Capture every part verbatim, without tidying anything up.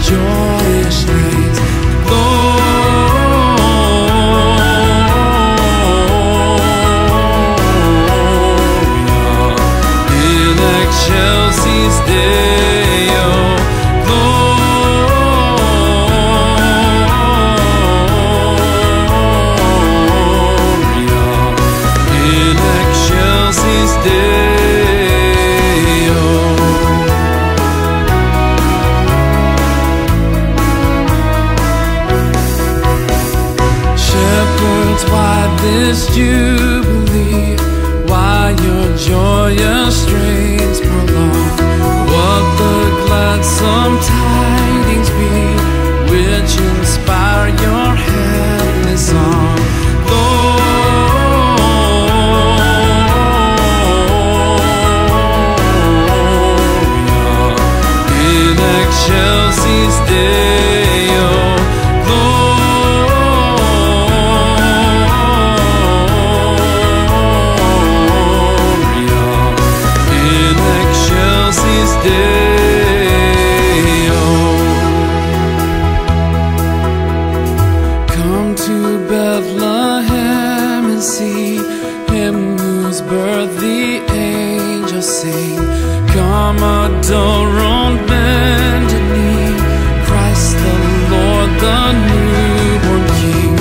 joyous strains. Gloria in excelsis Deo. Gloria in excelsis Deo. Shepherds, why this jubilee? Why your joyous strains prolong? What the gladsome tidings be, which inspire your heavenly song? Gloria in excelsis Deo. Come to Bethlehem and see him whose birth the angels sing. Come adore on bended knee, Christ the Lord, the newborn King.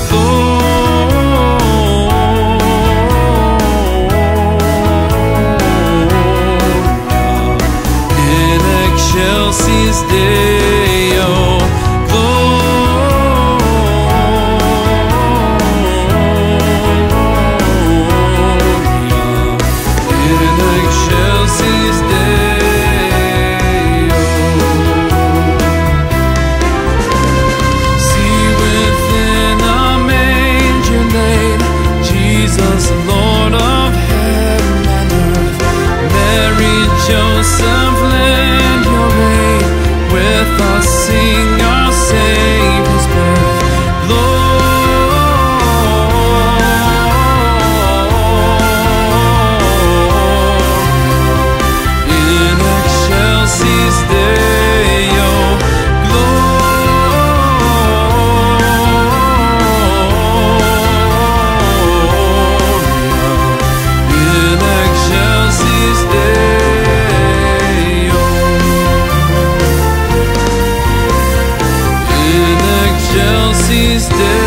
Gloria in excelsis Deo. Joseph, lend your aid, with us sing our Savior's birth. Gloria in excelsis Deo. Gloria in excelsis Deo. Excelsis Deo.